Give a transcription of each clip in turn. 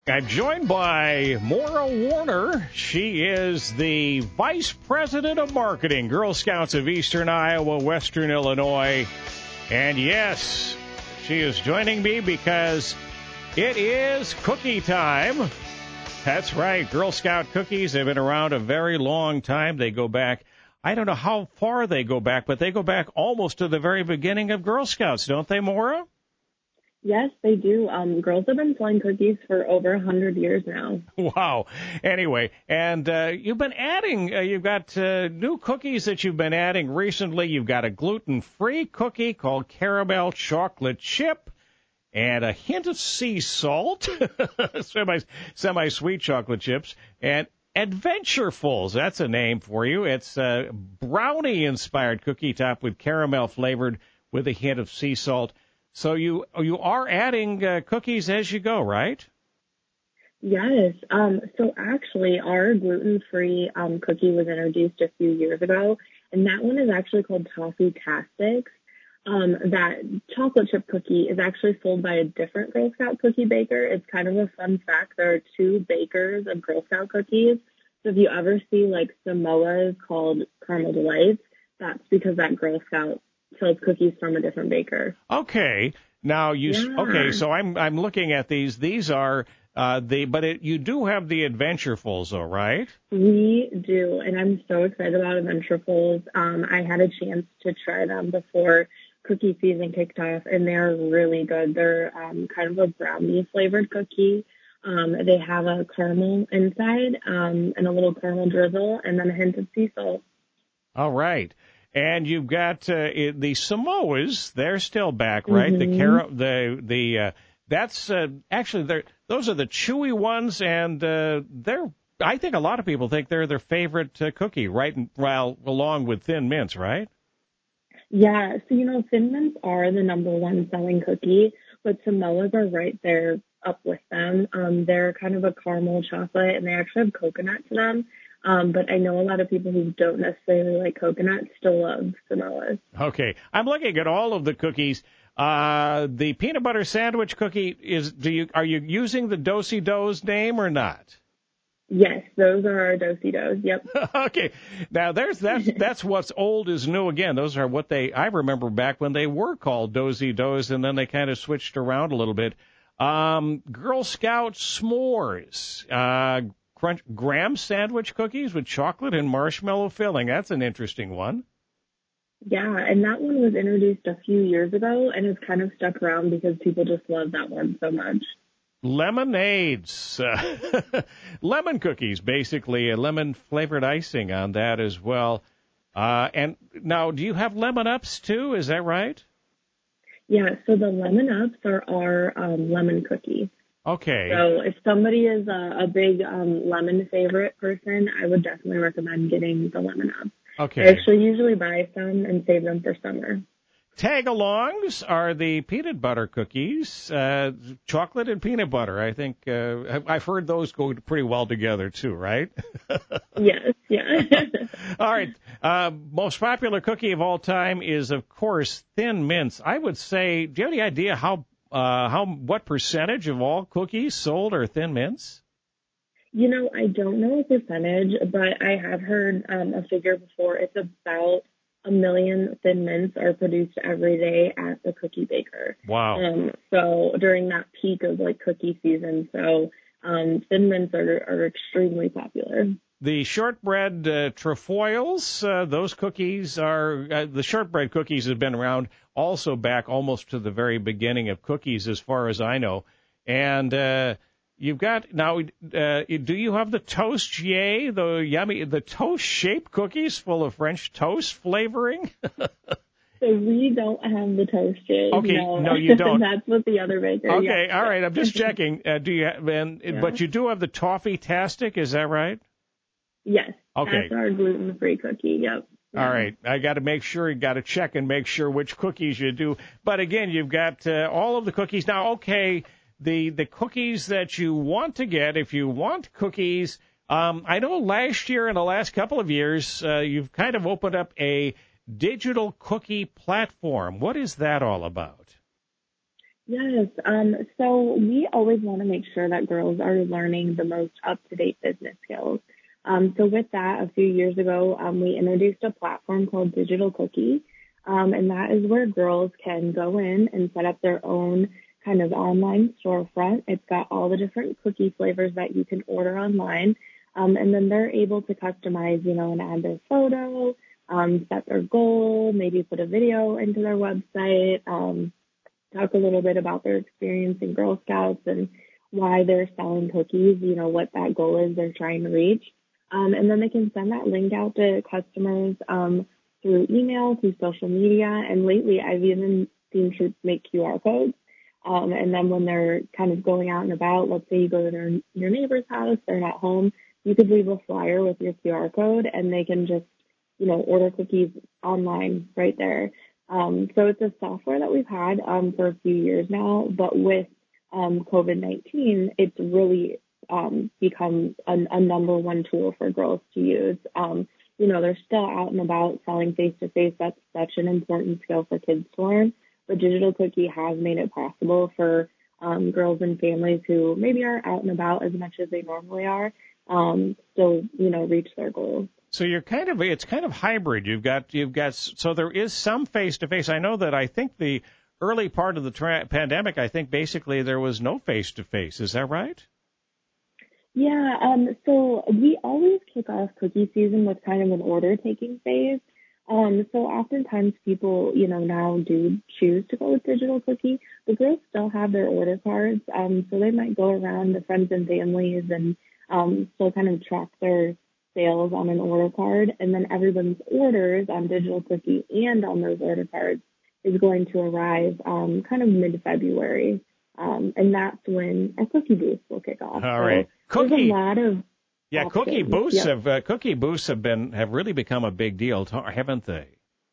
I'm joined by Maura Warner. She is the Vice President of Marketing, Girl Scouts of Eastern Iowa, Western Illinois. And yes, she is joining me because it is cookie time. That's right. Girl Scout cookies have been around a very long time. They go back, I don't know how far they go back, but they go back almost to the very beginning of Girl Scouts, don't they, Maura? Yes, they do. Girls have been selling cookies for over 100 years now. Wow. Anyway, and you've been adding, you've got new cookies that you've been adding recently. You've got a gluten-free cookie called Caramel Chocolate Chip and a hint of sea salt, semi-sweet chocolate chips, and Adventurefuls. That's a name for you. It's a brownie-inspired cookie top with caramel flavored with a hint of sea salt. So you are adding cookies as you go, right? Yes. So actually, our gluten-free cookie was introduced a few years ago, and that one is actually called Toffee-Tastics. That chocolate chip cookie is actually sold by a different Girl Scout cookie baker. It's kind of a fun fact. There are two bakers of Girl Scout cookies. So if you ever see like Samoa's called Caramel Delights, that's because that Girl Scout sells cookies from a different baker. Okay. Now okay, so I'm looking at these. These are you do have the Adventurefuls, though, right? We do, and I'm so excited about Adventurefuls. I had a chance to try them before cookie season kicked off, and they're really good. They're kind of a brownie flavored cookie. They have a caramel inside and a little caramel drizzle, and then a hint of sea salt. All right. And you've got the Samoas; they're still back, right? Mm-hmm. That's actually those are the chewy ones, and I think a lot of people think they're their favorite cookie, right? Well, along with Thin Mints, right? Yeah. So Thin Mints are the number one selling cookie, but Samoas are right there up with them. They're kind of a caramel chocolate, and they actually have coconut to them. But I know a lot of people who don't necessarily like coconut still love Samoas. Okay. I'm looking at all of the cookies. The peanut butter sandwich cookie are you using the Do-si-do's name or not? Yes, those are our Do-si-do's. Yep. Okay. Now that's what's old is new again. Those are what I remember back when they were called Do-si-do's, and then they kind of switched around a little bit. Girl Scout s'mores. Graham sandwich cookies with chocolate and marshmallow filling. That's an interesting one. Yeah, and that one was introduced a few years ago, and it's kind of stuck around because people just love that one so much. Lemonades. Lemon cookies, basically a lemon-flavored icing on that as well. And now, do you have Lemon Ups, too? Is that right? Yeah, so the Lemon Ups are our lemon cookies. Okay. So if somebody is a big lemon favorite person, I would definitely recommend getting the Lemon Ups. Okay. I actually usually buy some and save them for summer. Tag-alongs are the peanut butter cookies, chocolate and peanut butter. I think I've heard those go pretty well together too, right? Yes, yeah. All right. Most popular cookie of all time is, of course, Thin Mints. I would say, do you have any idea what percentage of all cookies sold are Thin Mints? I don't know a percentage, but I have heard a figure before. It's about 1 million Thin Mints are produced every day at the cookie baker. Wow. So during that peak of cookie season, Thin Mints are extremely popular. The shortbread trefoils, those cookies are, the shortbread cookies have been around also back almost to the very beginning of cookies as far as I know. And you've got, now, do you have the Toastier, the toast-shaped cookies full of French toast flavoring? So we don't have the Toastier. Okay, no, you don't. That's what the other baker. Okay, yeah. All right, I'm just checking. Do you have, but you do have the Toffee-Tastic, is that right? Yes. Okay. That's our gluten-free cookie. Yep. All right. I got to make sure, you got to check and make sure which cookies you do. But again, you've got all of the cookies. Now, okay, the cookies that you want to get, if you want cookies, I know last year and the last couple of years, you've kind of opened up a digital cookie platform. What is that all about? Yes. So we always want to make sure that girls are learning the most up-to-date business skills. So with that, a few years ago, we introduced a platform called Digital Cookie. And that is where girls can go in and set up their own kind of online storefront. It's got all the different cookie flavors that you can order online. And then they're able to customize, and add their photo, set their goal, maybe put a video into their website, talk a little bit about their experience in Girl Scouts and why they're selling cookies, what that goal is they're trying to reach. And then they can send that link out to customers through email, through social media. And lately, I've even seen troops make QR codes. And then when they're kind of going out and about, let's say you go to your neighbor's house, they're not home, you could leave a flyer with your QR code and they can just, order cookies online right there. So it's a software that we've had for a few years now, but with COVID-19, it's really become a number one tool for girls to use. They're still out and about selling face-to-face. That's such an important skill for kids to learn. But Digital Cookie has made it possible for girls and families who maybe aren't out and about as much as they normally are, still, reach their goals. So it's kind of hybrid. So there is some face-to-face. I think the early part of the pandemic, I think basically there was no face-to-face. Is that right? Yeah, so we always kick off cookie season with kind of an order taking phase. So oftentimes people, now do choose to go with Digital Cookie. The girls still have their order cards, so they might go around to friends and families and still kind of track their sales on an order card. And then everyone's orders on Digital Cookie and on those order cards is going to arrive kind of mid-February. And that's when our cookie booths will kick off. All right. So there's a lot of cookie booths have really become a big deal, haven't they?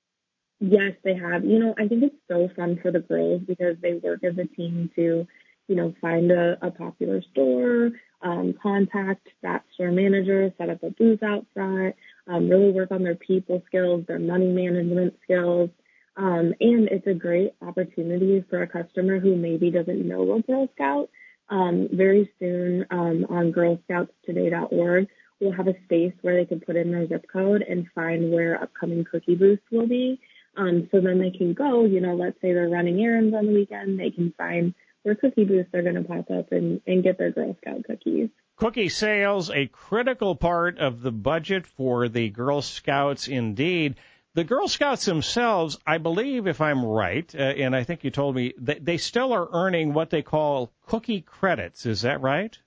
Yes, they have. I think it's so fun for the girls because they work as a team to, find a popular store, contact that store manager, set up a booth out front, really work on their people skills, their money management skills. And it's a great opportunity for a customer who maybe doesn't know a Girl Scout. Very soon on girlscoutstoday.org, we'll have a space where they can put in their zip code and find where upcoming cookie booths will be. So then they can go, let's say they're running errands on the weekend, they can find where cookie booths are going to pop up and get their Girl Scout cookies. Cookie sales, a critical part of the budget for the Girl Scouts indeed. The Girl Scouts themselves, I believe, if I'm right, and I think you told me, they still are earning what they call cookie credits. Is that right?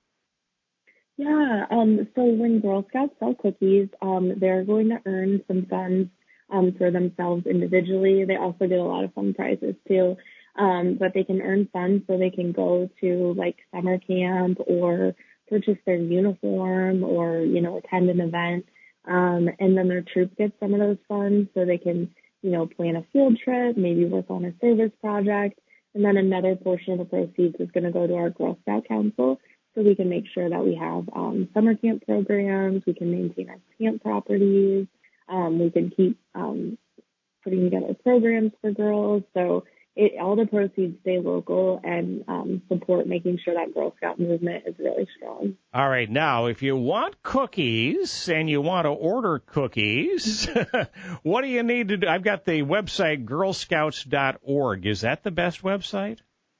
Yeah. So when Girl Scouts sell cookies, they're going to earn some funds for themselves individually. They also get a lot of fun prizes too. But they can earn funds so they can go to like summer camp or purchase their uniform or, attend an event. And then their troop gets some of those funds so they can, plan a field trip, maybe work on a service project. And then another portion of the proceeds is going to go to our Girl Scout Council so we can make sure that we have summer camp programs, we can maintain our camp properties, we can keep putting together programs for girls. So all the proceeds stay local and support making sure that Girl Scout movement is really strong. All right. Now, if you want cookies and you want to order cookies, what do you need to do? I've got the website girlscouts.org. Is that the best website?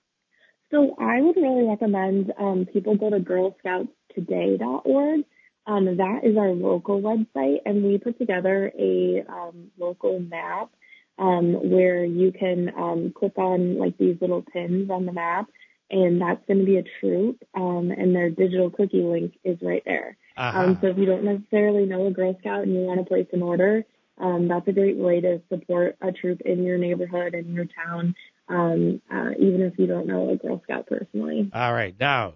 So I would really recommend people go to girlscoutstoday.org. That is our local website, and we put together a local map where you can click on like these little pins on the map, and that's going to be a troop, and their Digital Cookie link is right there. Uh-huh. So if you don't necessarily know a Girl Scout and you want to place an order, that's a great way to support a troop in your neighborhood, in your town, even if you don't know a Girl Scout personally. All right. Now,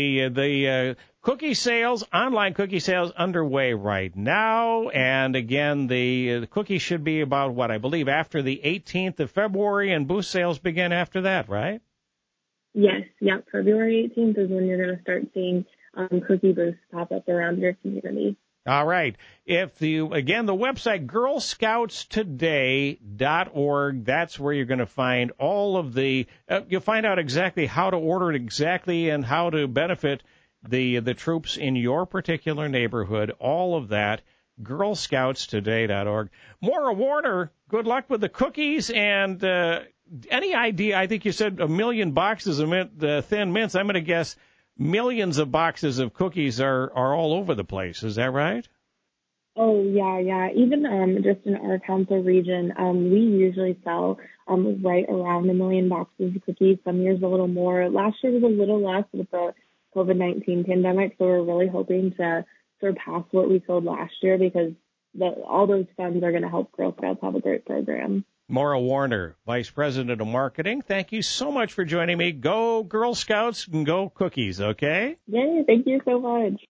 the cookie sales, online cookie sales underway right now. And again, the cookies should be about what I believe after the 18th of February, and booth sales begin after that, right? Yes. Yep. February 18th is when you're going to start seeing cookie booths pop up around your community. All right. If you, again, the website, girlscoutstoday.org, that's where you're going to find all of the, you'll find out exactly how to order it exactly and how to benefit the troops in your particular neighborhood, all of that, girlscoutstoday.org. Maura Warner, good luck with the cookies and any idea, I think you said 1 million boxes of Thin Mints. I'm going to guess millions of boxes of cookies are all over the place. Is that right? Oh, yeah. Even just in our council region, we usually sell right around 1 million boxes of cookies. Some years a little more. Last year was a little less with the COVID-19 pandemic, so we're really hoping to surpass what we sold last year because all those funds are going to help Girl Scouts have a great program. Maura Warner, Vice President of Marketing, thank you so much for joining me. Go Girl Scouts and go cookies, okay? Yay, thank you so much.